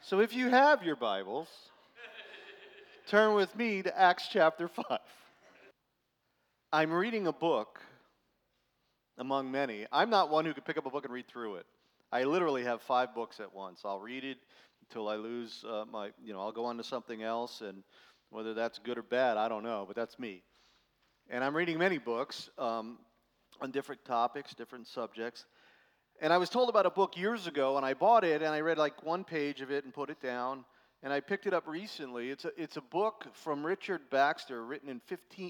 So if you have your Bibles, turn with me to Acts chapter 5. I'm reading a book among many. I'm not one who could pick up a book and read through it. I literally have 5 books at once. I'll read it until I lose I'll go on to something else, and whether that's good or bad, I don't know, but that's me. And I'm reading many books on different topics, different subjects. And I was told about a book years ago, and I bought it, and I read like one page of it and put it down. And I picked it up recently. It's a book from Richard Baxter, written in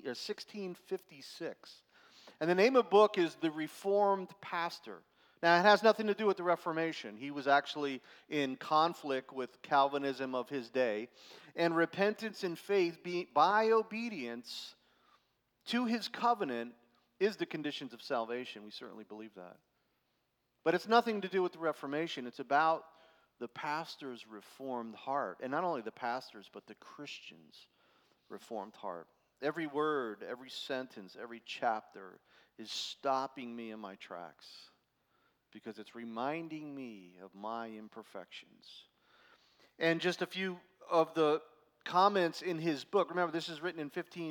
1656. And the name of the book is The Reformed Pastor. Now, it has nothing to do with the Reformation. He was actually in conflict with Calvinism of his day. And repentance and faith by obedience to his covenant is the conditions of salvation. We certainly believe that. But it's nothing to do with the Reformation. It's about the pastor's reformed heart. And not only the pastor's, but the Christian's reformed heart. Every word, every sentence, every chapter is stopping me in my tracks because it's reminding me of my imperfections. And just a few of the comments in his book. Remember, this is written in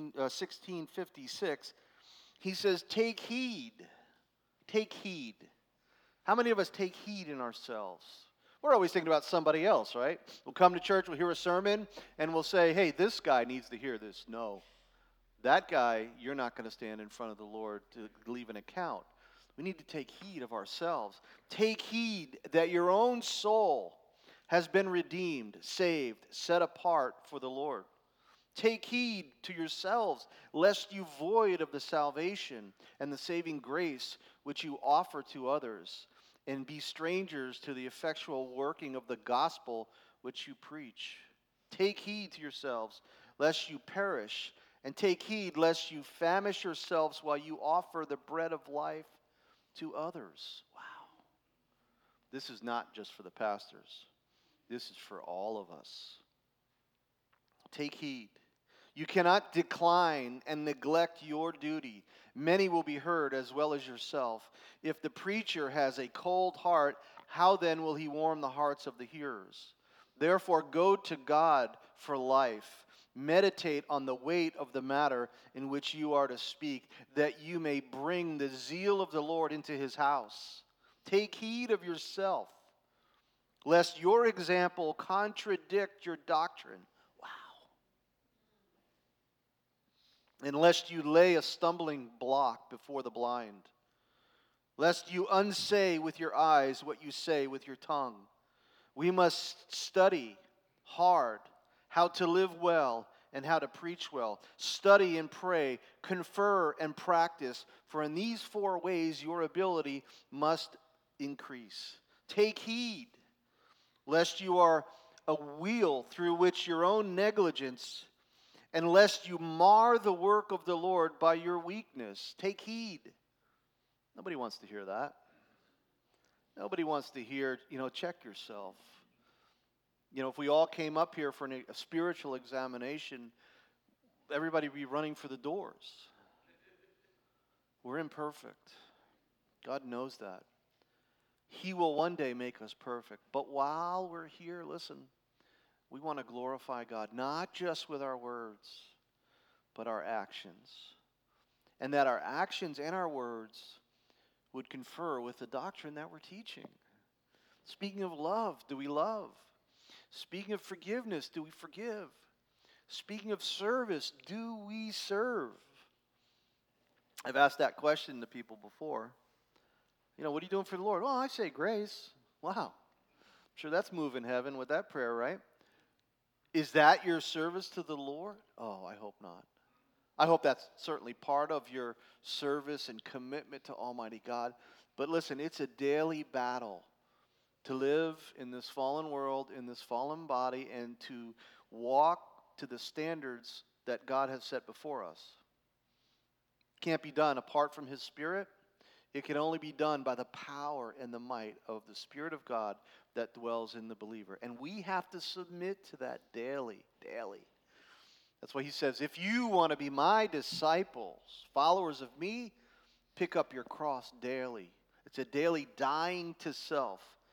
1656. He says, take heed. Take heed. How many of us take heed in ourselves? We're always thinking about somebody else, right? We'll come to church, we'll hear a sermon, and we'll say, hey, this guy needs to hear this. No. That guy, you're not going to stand in front of the Lord to leave an account. We need to take heed of ourselves. Take heed that your own soul has been redeemed, saved, set apart for the Lord. Take heed to yourselves, lest you void of the salvation and the saving grace which you offer to others, and be strangers to the effectual working of the gospel which you preach. Take heed to yourselves, lest you perish, and take heed lest you famish yourselves while you offer the bread of life to others. Wow. This is not just for the pastors. This is for all of us. Take heed. You cannot decline and neglect your duty. Many will be heard as well as yourself. If the preacher has a cold heart, how then will he warm the hearts of the hearers? Therefore, go to God for life. Meditate on the weight of the matter in which you are to speak, that you may bring the zeal of the Lord into his house. Take heed of yourself, lest your example contradict your doctrine. And lest you lay a stumbling block before the blind, lest you unsay with your eyes what you say with your tongue. We must study hard how to live well and how to preach well. Study and pray, confer and practice, for in these 4 ways your ability must increase. Take heed, lest you are a wheel through which your own negligence, and lest you mar the work of the Lord by your weakness. Take heed. Nobody wants to hear that. Nobody wants to hear, check yourself. If we all came up here for a spiritual examination, everybody would be running for the doors. We're imperfect. God knows that. He will one day make us perfect. But while we're here, listen, we want to glorify God, not just with our words, but our actions. And that our actions and our words would confer with the doctrine that we're teaching. Speaking of love, do we love? Speaking of forgiveness, do we forgive? Speaking of service, do we serve? I've asked that question to people before. What are you doing for the Lord? Well, I say grace. Wow. I'm sure that's moving heaven with that prayer, right? Is that your service to the Lord? Oh, I hope not. I hope that's certainly part of your service and commitment to Almighty God. But listen, it's a daily battle to live in this fallen world, in this fallen body, and to walk to the standards that God has set before us. Can't be done apart from His Spirit. It can only be done by the power and the might of the Spirit of God that dwells in the believer. And we have to submit to that daily. That's why he says, if you want to be my disciples, followers of me, pick up your cross daily. It's a daily dying to self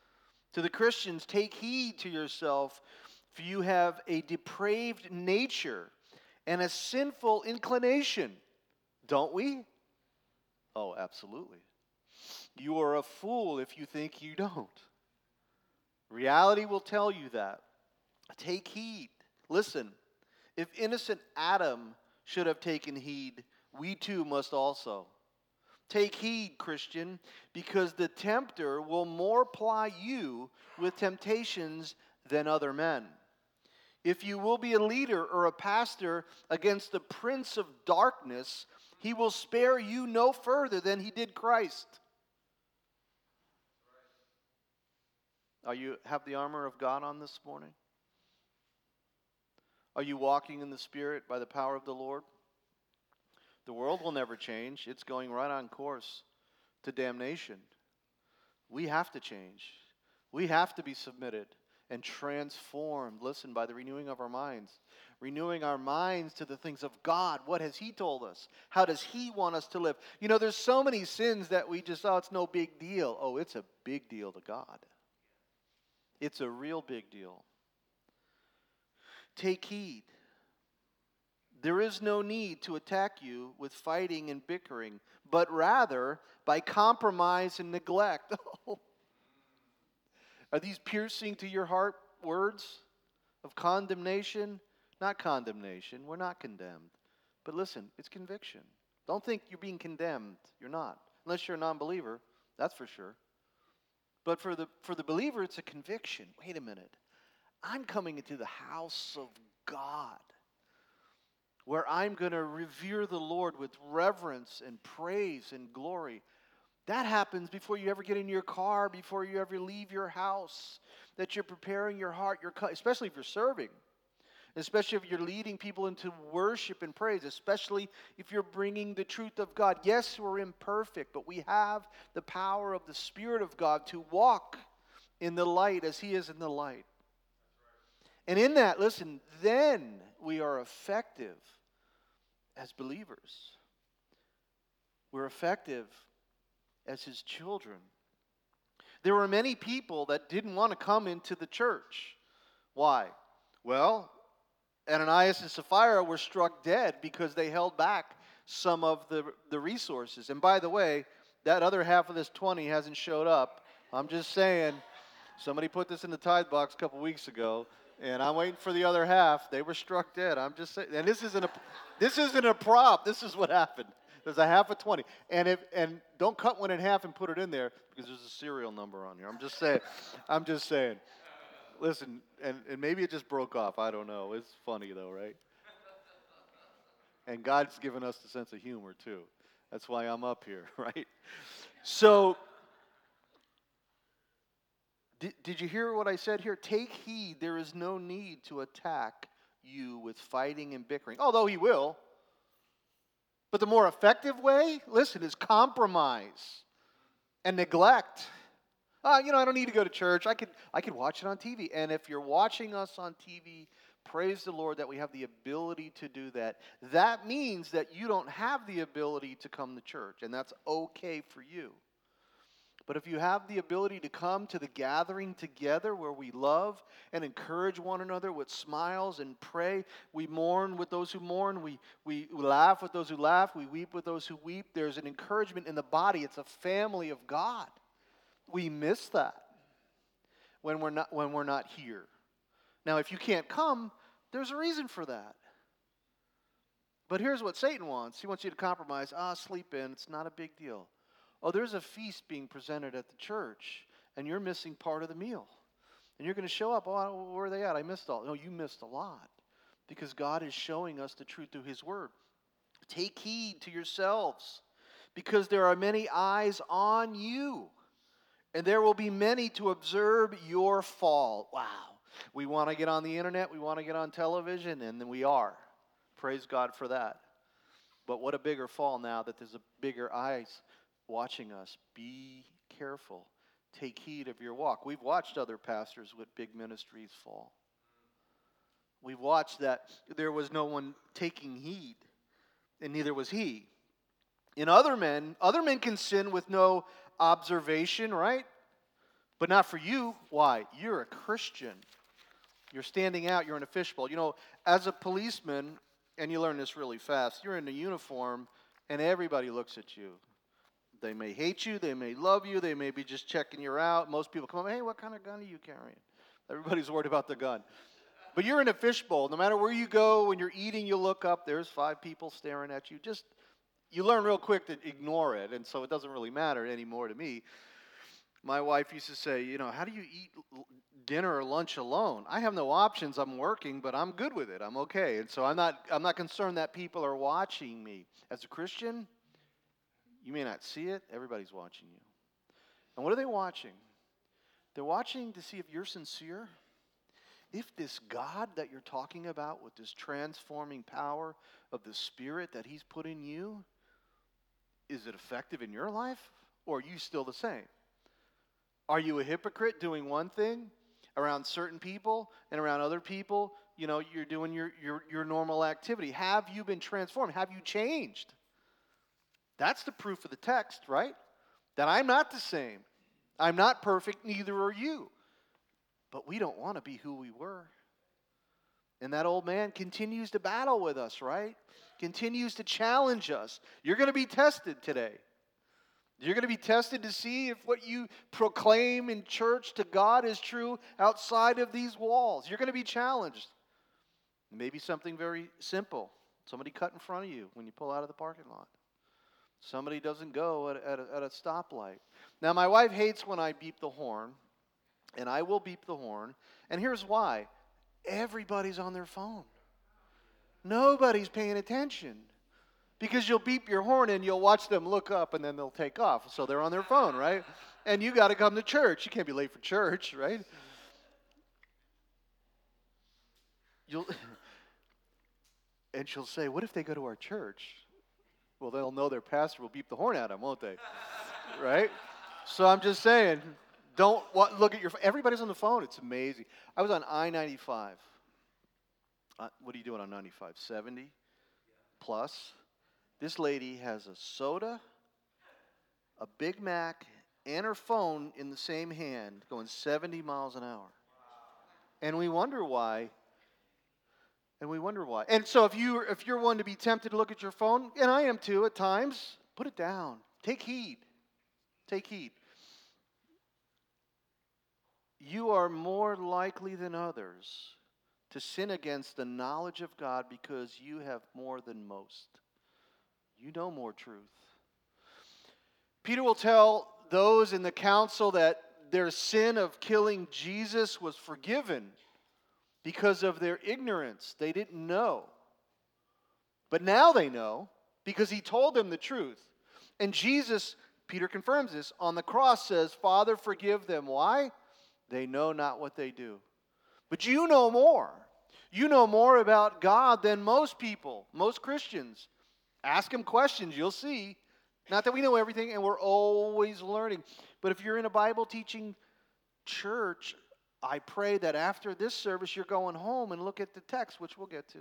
To the Christians, take heed to yourself, for you have a depraved nature and a sinful inclination. Don't we? Oh, absolutely. You are a fool if you think you don't. Reality will tell you that. Take heed. Listen, if innocent Adam should have taken heed, we too must also. Take heed, Christian, because the tempter will more ply you with temptations than other men. If you will be a leader or a pastor against the prince of darkness, he will spare you no further than he did Christ. Are you have the armor of God on this morning? Are you walking in the Spirit by the power of the Lord? The world will never change. It's going right on course to damnation. We have to change. We have to be submitted and transformed, listen, by the renewing of our minds. Renewing our minds to the things of God. What has He told us? How does He want us to live? You know, there's so many sins that we just, it's no big deal. Oh, it's a big deal to God. It's a real big deal. Take heed. There is no need to attack you with fighting and bickering, but rather by compromise and neglect. Are these piercing to your heart words of condemnation? Not condemnation. We're not condemned. But listen, it's conviction. Don't think you're being condemned. You're not. Unless you're a non-believer, that's for sure. But for the believer, it's a conviction. Wait a minute. I'm coming into the house of God, where I'm going to revere the Lord with reverence and praise and glory. That happens before you ever get in your car, before you ever leave your house, that you're preparing your heart, especially if you're serving, especially if you're leading people into worship and praise, especially if you're bringing the truth of God. Yes, we're imperfect, but we have the power of the Spirit of God to walk in the light as He is in the light. And in that, listen, then we are effective as believers. We're effective as His children. There were many people that didn't want to come into the church. Why? Well, Ananias and Sapphira were struck dead because they held back some of the resources. And by the way, that other half of this 20 hasn't showed up. I'm just saying, somebody put this in the tithe box a couple weeks ago, and I'm waiting for the other half. They were struck dead. I'm just saying, and this isn't a prop. This is what happened. There's a half of 20, and don't cut one in half and put it in there because there's a serial number on here. I'm just saying. Listen, and maybe it just broke off. I don't know. It's funny though, right? And God's given us the sense of humor too. That's why I'm up here, right? So, did you hear what I said here? Take heed. There is no need to attack you with fighting and bickering, although He will. But the more effective way, listen, is compromise and neglect. I don't need to go to church. I could watch it on TV. And if you're watching us on TV, praise the Lord that we have the ability to do that. That means that you don't have the ability to come to church, and that's okay for you. But if you have the ability to come to the gathering together where we love and encourage one another with smiles and pray, we mourn with those who mourn, we laugh with those who laugh, we weep with those who weep. There's an encouragement in the body. It's a family of God. We miss that when we're not here. Now, if you can't come, there's a reason for that. But here's what Satan wants. He wants you to compromise. Sleep in. It's not a big deal. Oh, there's a feast being presented at the church, and you're missing part of the meal. And you're going to show up. Oh, where are they at? I missed all. No, you missed a lot. Because God is showing us the truth through His Word. Take heed to yourselves, because there are many eyes on you. And there will be many to observe your fall. Wow. We want to get on the internet. We want to get on television. And then we are. Praise God for that. But what a bigger fall now that there's a bigger eyes watching us. Be careful. Take heed of your walk. We've watched other pastors with big ministries fall. We've watched that there was no one taking heed. And neither was he. In other men can sin with no observation, right? But not for you. Why? You're a Christian. You're standing out. You're in a fishbowl. You know, as a policeman, and you learn this really fast, you're in a uniform, and everybody looks at you. They may hate you. They may love you. They may be just checking you out. Most people come up, hey, what kind of gun are you carrying? Everybody's worried about the gun. But you're in a fishbowl. No matter where you go, when you're eating, you look up, there's 5 people staring at you. You learn real quick to ignore it, and so it doesn't really matter anymore to me. My wife used to say, you know, how do you eat dinner or lunch alone? I have no options. I'm working, but I'm good with it. I'm okay. And so I'm not concerned that people are watching me. As a Christian, you may not see it. Everybody's watching you. And what are they watching? They're watching to see if you're sincere. If this God that you're talking about with this transforming power of the Spirit that He's put in you, is it effective in your life, or are you still the same? Are you a hypocrite doing one thing around certain people, and around other people, you know, you're doing your normal activity? Have you been transformed? Have you changed? That's the proof of the text, right? That I'm not the same. I'm not perfect, neither are you. But we don't want to be who we were. And that old man continues to battle with us, right? Continues to challenge us. You're going to be tested today. You're going to be tested to see if what you proclaim in church to God is true outside of these walls. You're going to be challenged. Maybe something very simple. Somebody cut in front of you when you pull out of the parking lot. Somebody doesn't go at a stoplight. Now, my wife hates when I beep the horn, and I will beep the horn. And here's why. Everybody's on their phone. Nobody's paying attention. Because you'll beep your horn and you'll watch them look up and then they'll take off. So they're on their phone, right? And you got to come to church. You can't be late for church, right? And she'll say, what if they go to our church? Well, they'll know their pastor will beep the horn at them, won't they? Right? So I'm just saying, don't look at your phone. Everybody's on the phone. It's amazing. I was on I-95. What are you doing on 95? 70 plus? This lady has a soda, a Big Mac, and her phone in the same hand, going 70 miles an hour. And we wonder why. And so if you're one to be tempted to look at your phone, and I am too at times, put it down. Take heed. Take heed. You are more likely than others to sin against the knowledge of God because you have more than most. You know more truth. Peter will tell those in the council that their sin of killing Jesus was forgiven because of their ignorance. They didn't know. But now they know because he told them the truth. And Jesus, Peter confirms this, on the cross says, Father, forgive them. Why? They know not what they do. But you know more. You know more about God than most people, most Christians. Ask him questions, you'll see. Not that we know everything and we're always learning. But if you're in a Bible teaching church, I pray that after this service you're going home and look at the text, which we'll get to.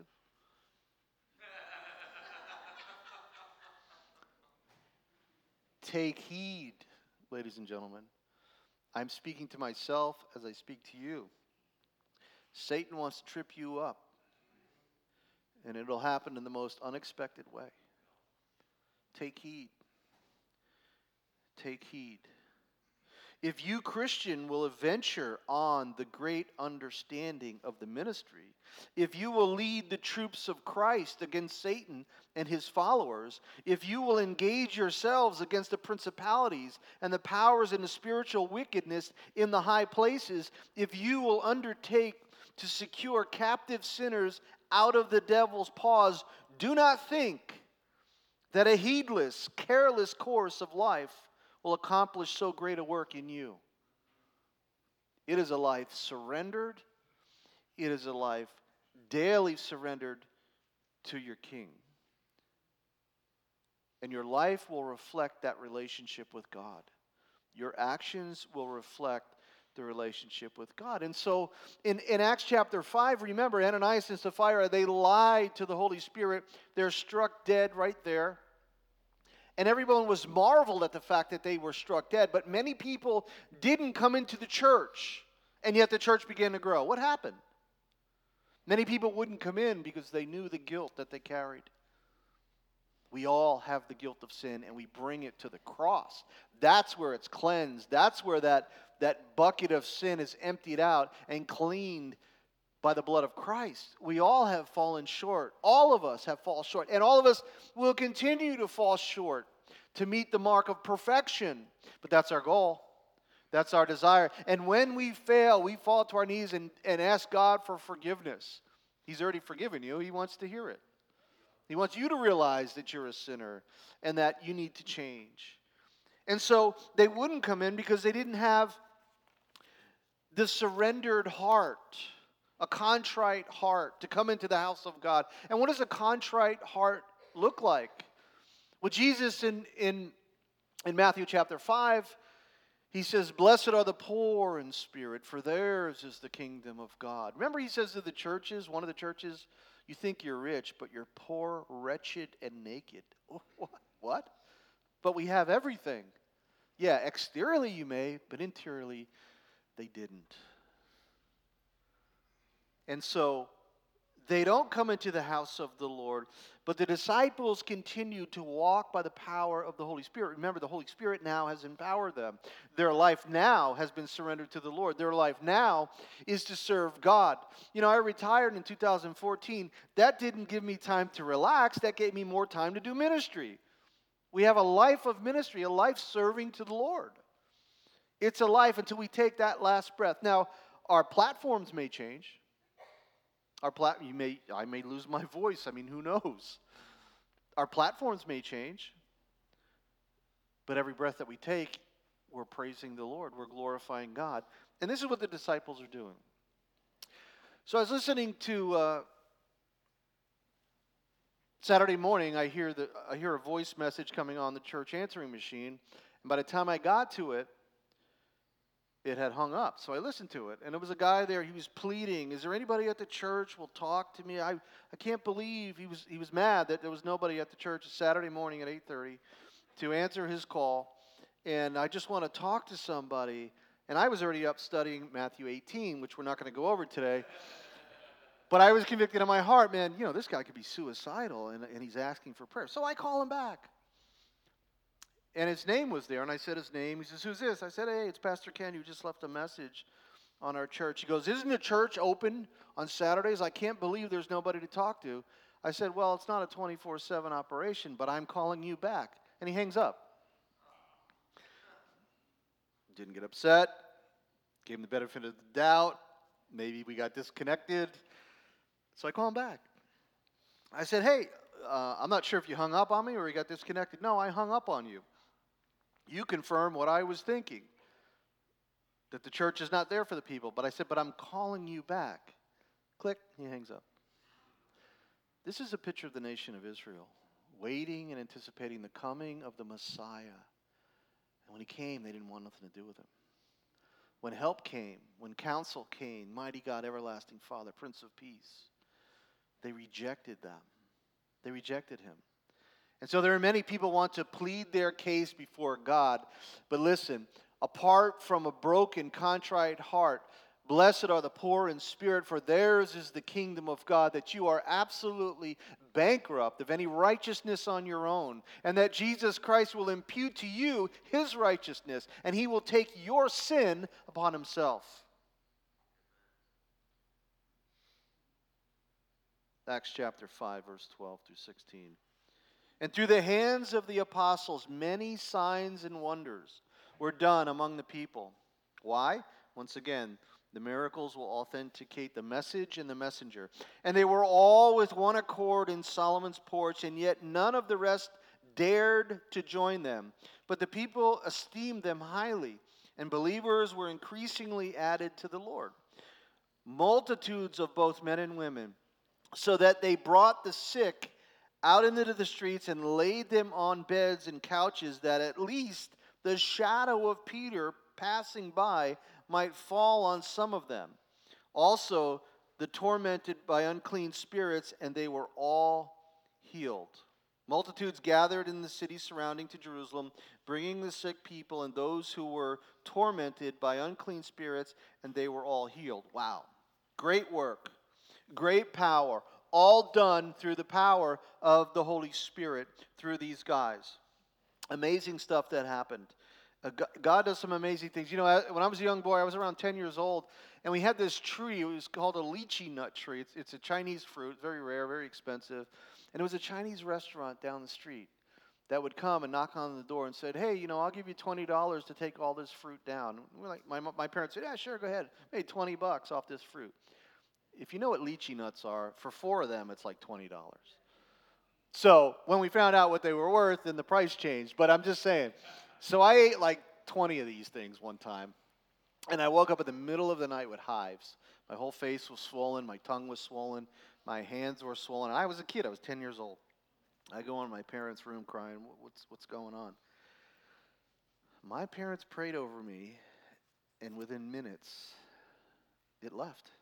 Take heed, ladies and gentlemen. I'm speaking to myself as I speak to you. Satan wants to trip you up. And it'll happen in the most unexpected way. Take heed. Take heed. If you, Christian, will venture on the great understanding of the ministry, if you will lead the troops of Christ against Satan and his followers, if you will engage yourselves against the principalities and the powers and the spiritual wickedness in the high places, if you will undertake to secure captive sinners out of the devil's paws, do not think that a heedless, careless course of life will accomplish so great a work in you. It is a life surrendered. It is a life daily surrendered to your King. And your life will reflect that relationship with God. Your actions will reflect the relationship with God. And so in Acts chapter 5, remember Ananias and Sapphira, they lied to the Holy Spirit. They're struck dead right there. And everyone was marveled at the fact that they were struck dead. But many people didn't come into the church, and yet the church began to grow. What happened? Many people wouldn't come in because they knew the guilt that they carried. We all have the guilt of sin, and we bring it to the cross. That's where it's cleansed. That's where that bucket of sin is emptied out and cleaned by the blood of Christ. We all have fallen short. All of us have fallen short. And all of us will continue to fall short to meet the mark of perfection. But that's our goal. That's our desire. And when we fail, we fall to our knees and ask God for forgiveness. He's already forgiven you. He wants to hear it. He wants you to realize that you're a sinner and that you need to change. And so they wouldn't come in because they didn't have the surrendered heart, a contrite heart to come into the house of God. And what does a contrite heart look like? Well, Jesus in Matthew chapter 5, he says, "Blessed are the poor in spirit, for theirs is the kingdom of God." Remember, he says to the churches, one of the churches, "You think you're rich, but you're poor, wretched, and naked." What? But we have everything. Yeah, exteriorly you may, but interiorly they didn't. And so they don't come into the house of the Lord, but the disciples continue to walk by the power of the Holy Spirit. Remember, the Holy Spirit now has empowered them. Their life now has been surrendered to the Lord. Their life now is to serve God. You know, I retired in 2014. That didn't give me time to relax. That gave me more time to do ministry. We have a life of ministry, a life serving to the Lord. It's a life until we take that last breath. Now, our platforms may change. I may lose my voice. I mean, who knows? Our platforms may change. But every breath that we take, we're praising the Lord. We're glorifying God. And this is what the disciples are doing. So I was listening to Saturday morning. I hear a voice message coming on the church answering machine. And by the time I got to it, it had hung up. So I listened to it, and it was a guy there. He was pleading, "Is there anybody at the church will talk to me? I can't believe." He was mad that there was nobody at the church Saturday morning at 8:30 to answer his call. And I just want to talk to somebody. And I was already up studying Matthew 18, which we're not going to go over today. But I was convicted in my heart, man, you know, this guy could be suicidal, and he's asking for prayer. So I call him back. And his name was there, and I said his name. He says, "Who's this?" I said, "Hey, it's Pastor Ken. You just left a message on our church." He goes, "Isn't the church open on Saturdays? I can't believe there's nobody to talk to." I said, "Well, it's not a 24/7 operation, but I'm calling you back." And he hangs up. Didn't get upset. Gave him the benefit of the doubt. Maybe we got disconnected. So I call him back. I said, "Hey, I'm not sure if you hung up on me or you got disconnected." "No, I hung up on you. You confirm what I was thinking, that the church is not there for the people." But I said, "But I'm calling you back." Click, he hangs up. This is a picture of the nation of Israel, waiting and anticipating the coming of the Messiah. And when he came, they didn't want nothing to do with him. When help came, when counsel came, mighty God, everlasting Father, Prince of Peace, they rejected them. They rejected him. And so there are many people who want to plead their case before God. But listen, apart from a broken, contrite heart, blessed are the poor in spirit, for theirs is the kingdom of God, that you are absolutely bankrupt of any righteousness on your own, and that Jesus Christ will impute to you his righteousness, and he will take your sin upon himself. Acts chapter 5, verse 12 through 16. "And through the hands of the apostles, many signs and wonders were done among the people." Why? Once again, the miracles will authenticate the message and the messenger. "And they were all with one accord in Solomon's porch, and yet none of the rest dared to join them. But the people esteemed them highly, and believers were increasingly added to the Lord. Multitudes of both men and women, so that they brought the sick out into the streets and laid them on beds and couches, that at least the shadow of Peter passing by might fall on some of them. Also, the tormented by unclean spirits, and they were all healed." Multitudes gathered in the city surrounding to Jerusalem, bringing the sick people and those who were tormented by unclean spirits, and they were all healed. Wow. Great work. Great power. All done through the power of the Holy Spirit through these guys. Amazing stuff that happened. God does some amazing things. You know, when I was a young boy, I was around 10 years old, and we had this tree. It was called a lychee nut tree. It's a Chinese fruit, very rare, very expensive. And it was a Chinese restaurant down the street that would come and knock on the door and said, hey, you know, I'll give you $20 to take all this fruit down. And we're like, my parents said, yeah, sure, go ahead. I made $20 off this fruit. If you know what lychee nuts are, for 4 of them, it's like $20. So when we found out what they were worth, then the price changed. But I'm just saying. So I ate like 20 of these things one time. And I woke up in the middle of the night with hives. My whole face was swollen. My tongue was swollen. My hands were swollen. I was a kid. I was 10 years old. I go in my parents' room crying, what's going on? My parents prayed over me, and within minutes, it left.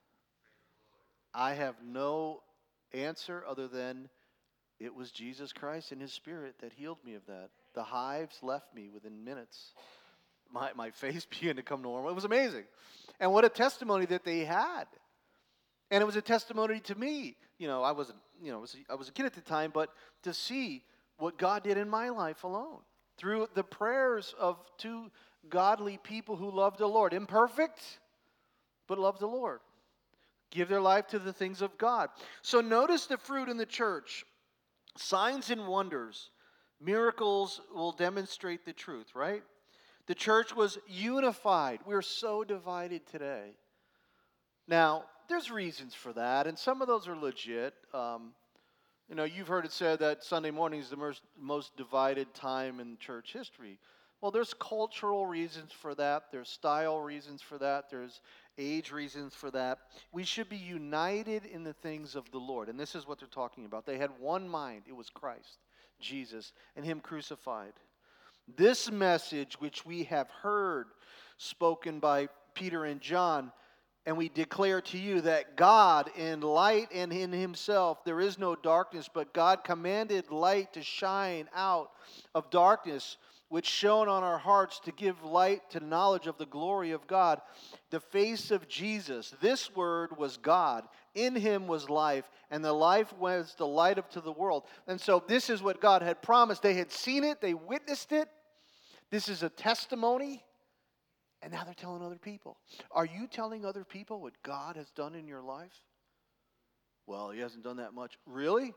I have no answer other than it was Jesus Christ and His Spirit that healed me of that. The hives left me within minutes. My face began to come normal. It was amazing. And what a testimony that they had. And it was a testimony to me. You know, I was a kid at the time, but to see what God did in my life alone through the prayers of 2 godly people who loved the Lord. Imperfect, but loved the Lord. Give their life to the things of God. So notice the fruit in the church. Signs and wonders. Miracles will demonstrate the truth, right? The church was unified. We're so divided today. Now, there's reasons for that, and some of those are legit. You know, you've heard it said that Sunday morning is the most divided time in church history. Well, there's cultural reasons for that. There's style reasons for that. There's age reasons for that. We should be united in the things of the Lord, and this is what they're talking about. They had one mind. It was Christ, Jesus, and Him crucified. This message which we have heard spoken by Peter and John, and we declare to you that God in light and in Himself there is no darkness, but God commanded light to shine out of darkness, which shone on our hearts to give light to knowledge of the glory of God. The face of Jesus, this Word was God. In Him was life, and the life was the light up to the world. And so this is what God had promised. They had seen it. They witnessed it. This is a testimony. And now they're telling other people. Are you telling other people what God has done in your life? Well, He hasn't done that much. Really?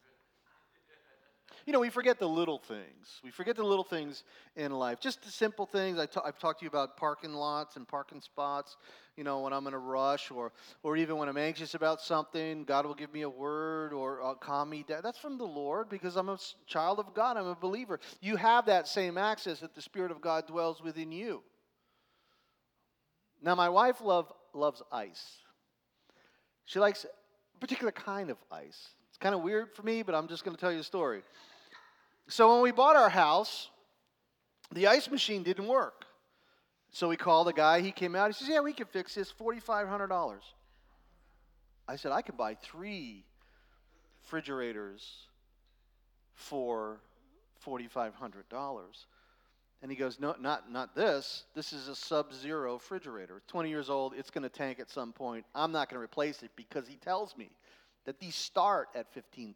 You know, we forget the little things. We forget the little things in life. Just the simple things. I've talked to you about parking lots and parking spots. You know, when I'm in a rush or even when I'm anxious about something, God will give me a word or calm me down. That's from the Lord because I'm a child of God. I'm a believer. You have that same access that the Spirit of God dwells within you. Now, my wife loves ice. She likes a particular kind of ice. It's kind of weird for me, but I'm just going to tell you a story. So when we bought our house, the ice machine didn't work. So we called a guy. He came out. He says, yeah, we can fix this, $4,500. I said, I could buy 3 refrigerators for $4,500. And he goes, no, not this. This is a Sub-Zero refrigerator. 20 years old. It's going to tank at some point. I'm not going to replace it because he tells me that these start at $15,000.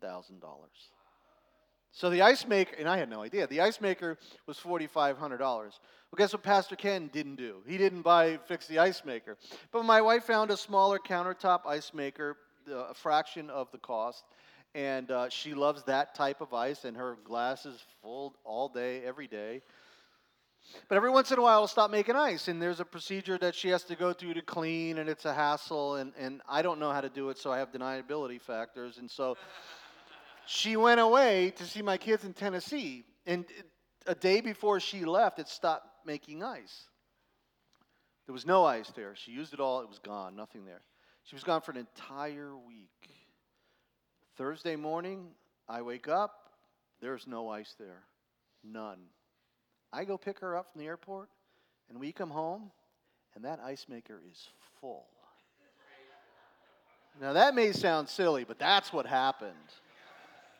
So the ice maker, and I had no idea, the ice maker was $4,500. Well, guess what Pastor Ken didn't do? He didn't fix the ice maker. But my wife found a smaller countertop ice maker, a fraction of the cost, and she loves that type of ice, and her glass is full all day, every day. But every once in a while, I'll stop making ice, and there's a procedure that she has to go through to clean, and it's a hassle, and I don't know how to do it, so I have deniability factors, and so she went away to see my kids in Tennessee, and a day before she left, it stopped making ice. There was no ice there. She used it all. It was gone. Nothing there. She was gone for an entire week. Thursday morning, I wake up. There's no ice there. None. I go pick her up from the airport, and we come home, and that ice maker is full. Now, that may sound silly, but that's what happened.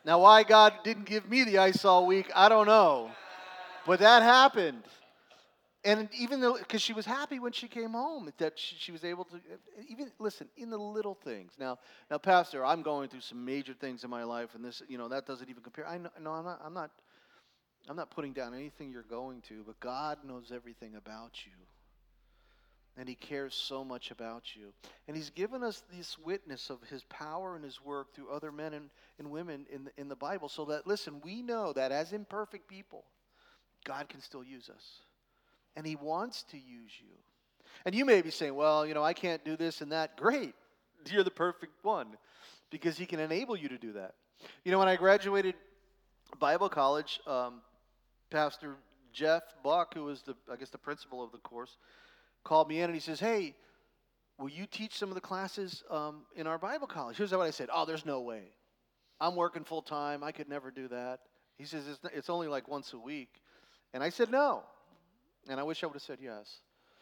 Now, why God didn't give me the ice all week, I don't know. But that happened. And even though, because she was happy when she came home, that she was able to, even, listen, in the little things. Now, Pastor, I'm going through some major things in my life, and this, that doesn't even compare. I know, no, I'm not putting down anything you're going to, but God knows everything about you. And He cares so much about you. And He's given us this witness of His power and His work through other men and women in the Bible, so that, listen, we know that as imperfect people, God can still use us. And He wants to use you. And you may be saying, well, I can't do this and that. Great. You're the perfect one, because He can enable you to do that. When I graduated Bible college, Pastor Jeff Buck, who was the principal of the course, called me in and he says, hey, will you teach some of the classes in our Bible college? Here's what I said. Oh, there's no way. I'm working full time. I could never do that. He says, it's only like once a week. And I said no. And I wish I would have said yes.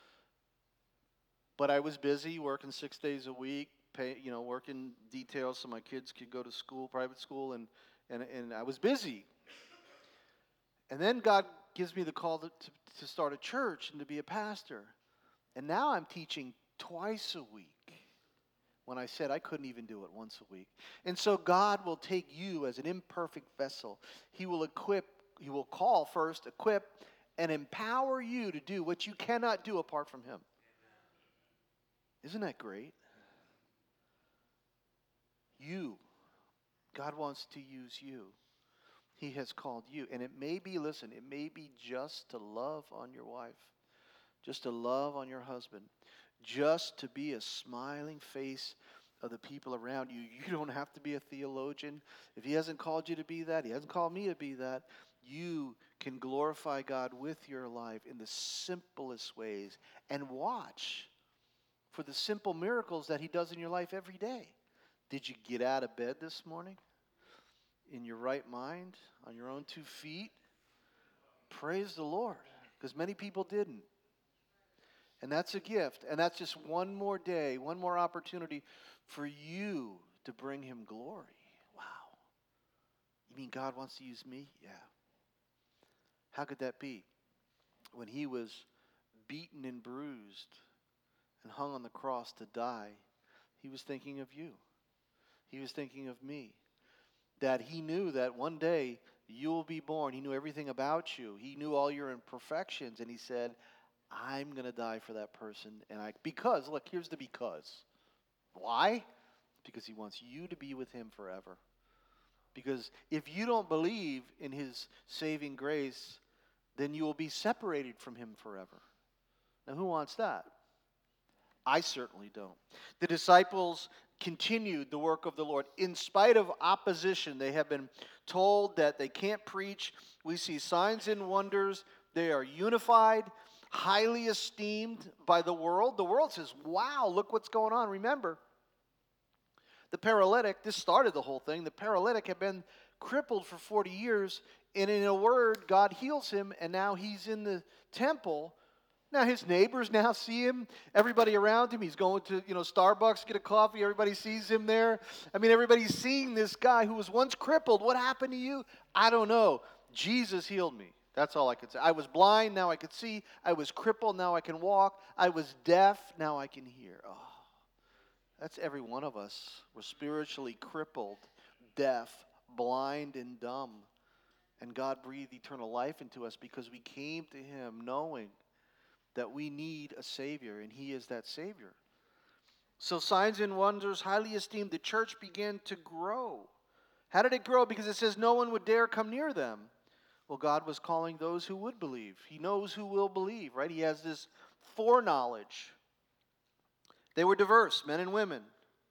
But I was busy working 6 days a week, working details so my kids could go to school, private school, and I was busy. And then God gives me the call to start a church and to be a pastor. And now I'm teaching twice a week when I said I couldn't even do it once a week. And so God will take you as an imperfect vessel. He will call first, equip, and empower you to do what you cannot do apart from Him. Isn't that great? God wants to use you. He has called you. And it may be just to love on your wife, just to love on your husband, just to be a smiling face of the people around you. You don't have to be a theologian. If He hasn't called you to be that, He hasn't called me to be that. You can glorify God with your life in the simplest ways and watch for the simple miracles that He does in your life every day. Did you get out of bed this morning in your right mind, on your own 2 feet? Praise the Lord, because many people didn't. And that's a gift, and that's just one more day, one more opportunity for you to bring Him glory. Wow. You mean God wants to use me? Yeah. How could that be? When He was beaten and bruised and hung on the cross to die, He was thinking of you. He was thinking of me. That He knew that one day you will be born. He knew everything about you. He knew all your imperfections, and He said, I'm going to die for that person. Because, look, here's the because. Why? Because He wants you to be with Him forever. Because if you don't believe in His saving grace, then you will be separated from Him forever. Now, who wants that? I certainly don't. The disciples continued the work of the Lord. In spite of opposition, they have been told that they can't preach. We see signs and wonders. They are unified, highly esteemed by the world. The world says, wow, look what's going on. Remember, the paralytic, this started the whole thing. The paralytic had been crippled for 40 years, and in a word, God heals him, and now he's in the temple. Now his neighbors now see him, everybody around him. He's going to, Starbucks, get a coffee. Everybody sees him there. Everybody's seeing this guy who was once crippled. What happened to you? I don't know. Jesus healed me. That's all I could say. I was blind, now I could see. I was crippled, now I can walk. I was deaf, now I can hear. Oh, that's every one of us. We're spiritually crippled, deaf, blind, and dumb. And God breathed eternal life into us because we came to Him knowing that we need a Savior, and He is that Savior. So signs and wonders, highly esteemed, the church began to grow. How did it grow? Because it says no one would dare come near them. Well, God was calling those who would believe. He knows who will believe, right? He has this foreknowledge. They were diverse, men and women.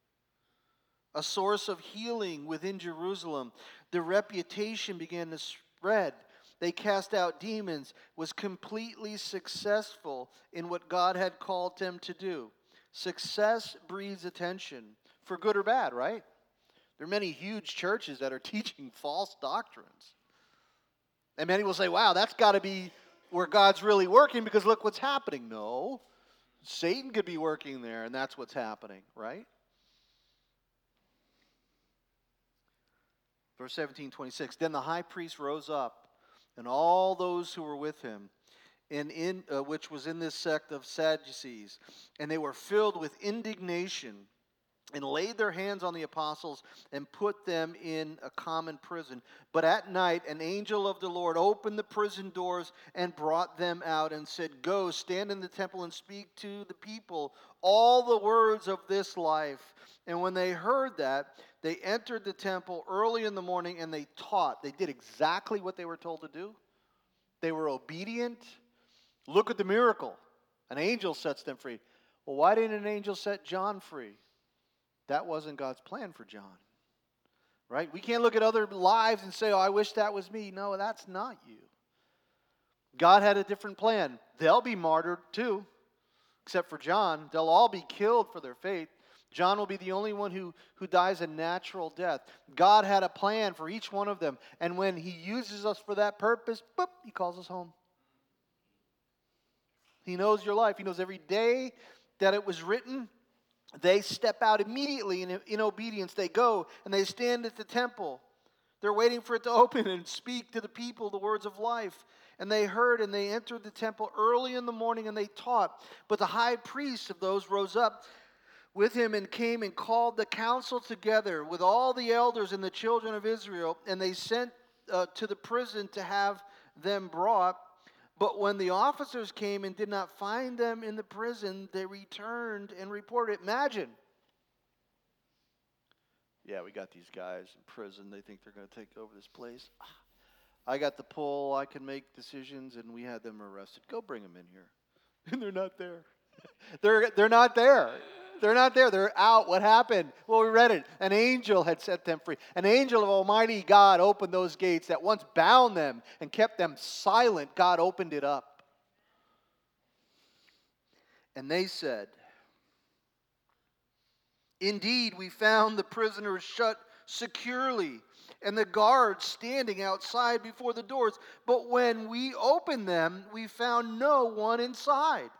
A source of healing within Jerusalem. The reputation began to spread. They cast out demons, was completely successful in what God had called them to do. Success breeds attention, for good or bad, right? There are many huge churches that are teaching false doctrines. And many will say, wow, that's got to be where God's really working because look what's happening. No, Satan could be working there, and that's what's happening, right? Verse 17:26. Then the high priest rose up, and all those who were with him, which was in this sect of Sadducees, and they were filled with indignation, and laid their hands on the apostles and put them in a common prison. But at night an angel of the Lord opened the prison doors and brought them out and said, "Go, stand in the temple and speak to the people all the words of this life." And when they heard that, they entered the temple early in the morning and they taught. They did exactly what they were told to do. They were obedient. Look at the miracle. An angel sets them free. Well, why didn't an angel set John free? That wasn't God's plan for John, right? We can't look at other lives and say, "Oh, I wish that was me." No, that's not you. God had a different plan. They'll be martyred too, except for John. They'll all be killed for their faith. John will be the only one who dies a natural death. God had a plan for each one of them, and when He uses us for that purpose, boop, He calls us home. He knows your life. He knows every day that it was written. They step out immediately in obedience. They go and they stand at the temple. They're waiting for it to open and speak to the people the words of life. And they heard and they entered the temple early in the morning and they taught. But the high priest of those rose up with him and came and called the council together with all the elders and the children of Israel. And they sent to the prison to have them brought. But when the officers came and did not find them in the prison, they returned and reported. Imagine. Yeah, we got these guys in prison. They think they're going to take over this place. I got the pull. I can make decisions, and we had them arrested. Go bring them in here. And they're not there. They're not there. They're not there. They're out. What happened? Well, we read it. An angel had set them free. An angel of Almighty God opened those gates that once bound them and kept them silent. God opened it up. And they said, "Indeed, we found the prisoners shut securely and the guards standing outside before the doors. But when we opened them, we found no one inside."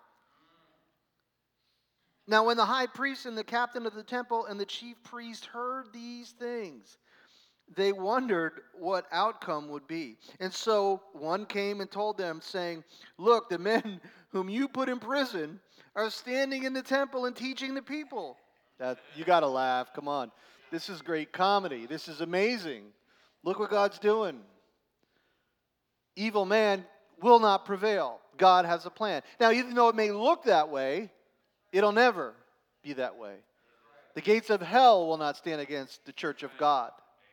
Now when the high priest and the captain of the temple and the chief priest heard these things, they wondered what outcome would be. And so one came and told them, saying, "Look, the men whom you put in prison are standing in the temple and teaching the people." You got to laugh. Come on. This is great comedy. This is amazing. Look what God's doing. Evil man will not prevail. God has a plan. Now, even though it may look that way, it'll never be that way. The gates of hell will not stand against the church of God.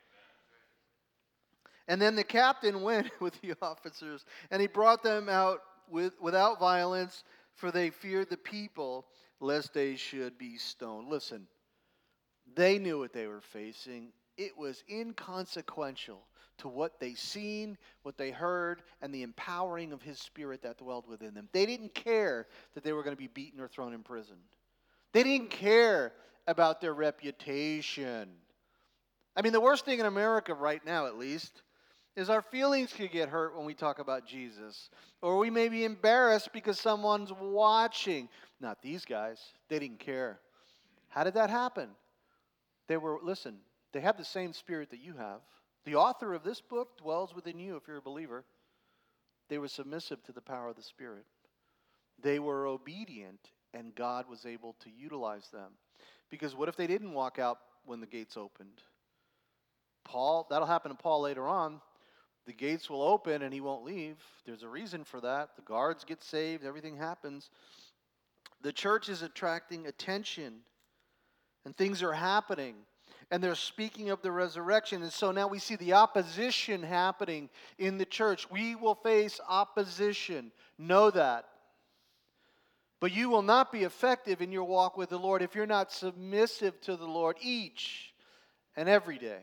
And then the captain went with the officers, and he brought them out without violence, for they feared the people, lest they should be stoned. Listen, they knew what they were facing. It was inconsequential to what they seen, what they heard, and the empowering of His Spirit that dwelled within them. They didn't care that they were going to be beaten or thrown in prison. They didn't care about their reputation. I mean, the worst thing in America right now, at least, is our feelings could get hurt when we talk about Jesus. Or we may be embarrassed because someone's watching. Not these guys. They didn't care. How did that happen? They have the same spirit that you have. The author of this book dwells within you if you're a believer. They were submissive to the power of the Spirit. They were obedient, and God was able to utilize them. Because what if they didn't walk out when the gates opened? That'll happen to Paul later on. The gates will open and he won't leave. There's a reason for that. The guards get saved. Everything happens. The church is attracting attention, and things are happening. And they're speaking of the resurrection. And so now we see the opposition happening in the church. We will face opposition. Know that. But you will not be effective in your walk with the Lord if you're not submissive to the Lord each and every day.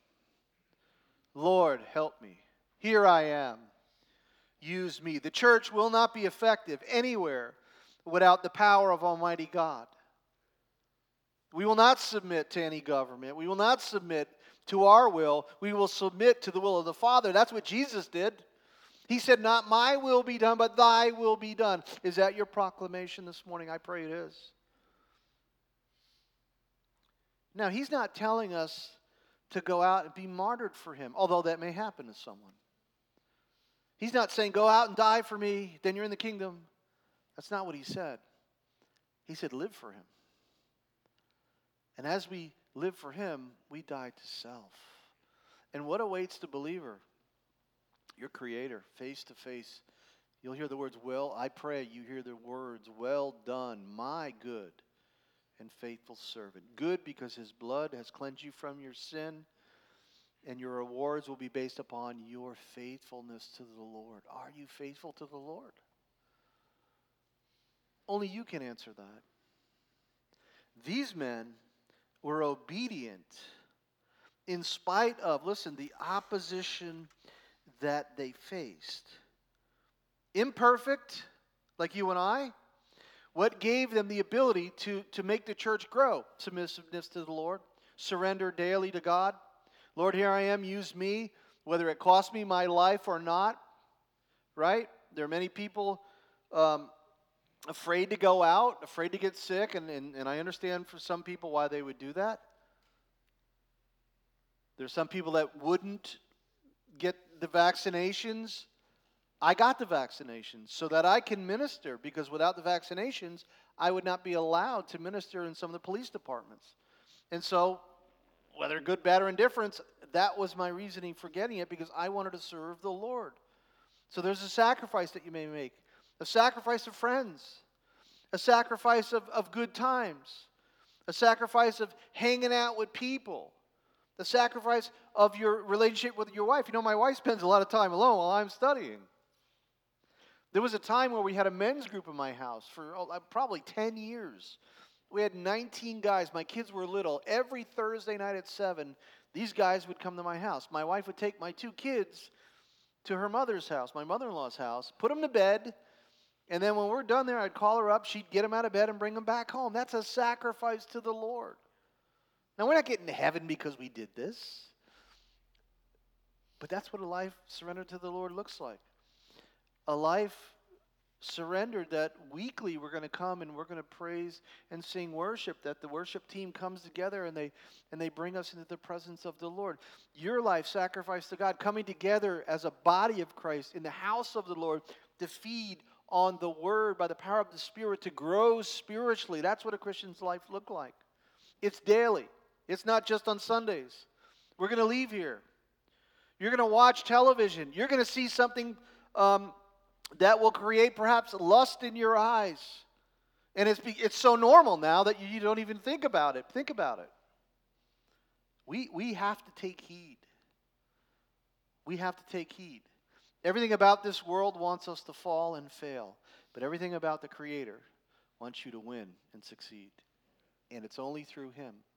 Lord, help me. Here I am. Use me. The church will not be effective anywhere without the power of Almighty God. We will not submit to any government. We will not submit to our will. We will submit to the will of the Father. That's what Jesus did. He said, "Not my will be done, but thy will be done." Is that your proclamation this morning? I pray it is. Now, He's not telling us to go out and be martyred for him, although that may happen to someone. He's not saying, go out and die for me, then you're in the kingdom. That's not what he said. He said, live for him. And as we live for him, we die to self. And what awaits the believer? Your Creator, face to face. You'll hear the words, well, I pray you hear the words, well done, my good and faithful servant. Good because his blood has cleansed you from your sin, and your rewards will be based upon your faithfulness to the Lord. Are you faithful to the Lord? Only you can answer that. These men were obedient in spite of, listen, the opposition that they faced. Imperfect, like you and I. What gave them the ability to make the church grow? Submissiveness to the Lord. Surrender daily to God. Lord, here I am, use me, whether it costs me my life or not. Right? There are many people afraid to go out, afraid to get sick, and I understand for some people why they would do that. There's some people that wouldn't get the vaccinations. I got the vaccinations so that I can minister, because without the vaccinations, I would not be allowed to minister in some of the police departments. And so, whether good, bad, or indifference, that was my reasoning for getting it, because I wanted to serve the Lord. So there's a sacrifice that you may make. A sacrifice of friends. A sacrifice of good times. A sacrifice of hanging out with people. The sacrifice of your relationship with your wife. You know, my wife spends a lot of time alone while I'm studying. There was a time where we had a men's group in my house for probably 10 years. We had 19 guys. My kids were little. Every Thursday night at 7, these guys would come to my house. My wife would take my 2 kids to her mother's house, my mother-in-law's house, put them to bed, and then when we're done there, I'd call her up. She'd get them out of bed and bring them back home. That's a sacrifice to the Lord. Now, we're not getting to heaven because we did this, but that's what a life surrendered to the Lord looks like. A life surrendered that weekly we're going to come and we're going to praise and sing worship, that the worship team comes together and they bring us into the presence of the Lord. Your life sacrificed to God, coming together as a body of Christ in the house of the Lord to feed on the Word by the power of the Spirit, to grow spiritually. That's what a Christian's life looked like. It's daily. It's not just on Sundays. We're going to leave here. You're going to watch television. You're going to see something that will create perhaps lust in your eyes. And it's so normal now that you don't even think about it. Think about it. We have to take heed. We have to take heed. Everything about this world wants us to fall and fail. But everything about the Creator wants you to win and succeed. And it's only through Him.